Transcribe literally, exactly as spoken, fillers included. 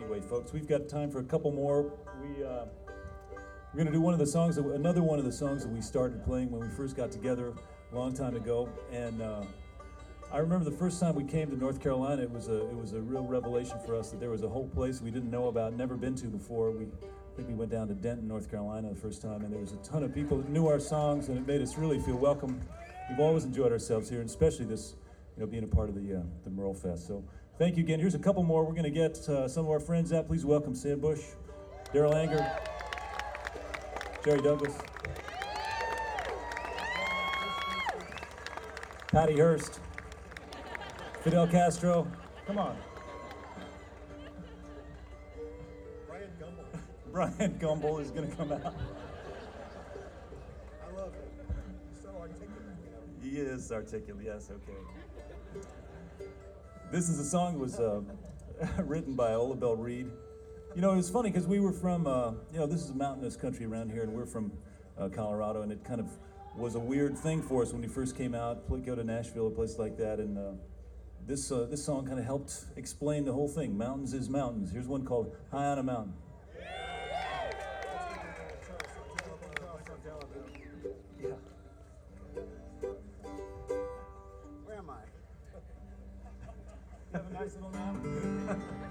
Anyway, folks, we've got time for a couple more. We uh, we're gonna do one of the songs, that, another one of the songs that we started playing when we first got together a long time ago. And uh, I remember the first time we came to North Carolina, it was a it was a real revelation for us that there was a whole place we didn't know about, never been to before. We I think we went down to Denton, North Carolina the first time, and there was a ton of people that knew our songs, and it made us really feel welcome. We've always enjoyed ourselves here, and especially this, you know, being a part of the uh, the Merle Fest. So thank you again. Here's a couple more. We're going to get uh, some of our friends out. Please welcome Sam Bush, Daryl Anger, Jerry Douglas, Patty Hearst, Fidel Castro. Come on. Brian Gumble. Brian Gumble is going to come out. I love it. He's so articulate. You know? He is articulate, yes, okay. This is a song that was uh, written by Ola Belle Reed. You know, it was funny because we were from, uh, you know, this is a mountainous country around here, and we're from uh, Colorado, and it kind of was a weird thing for us when we first came out, go to Nashville, a place like that, and uh, this uh, this song kind of helped explain the whole thing. Mountains is mountains. Here's one called High on a Mountain. Yeah. Where am I? You have a nice little mountain.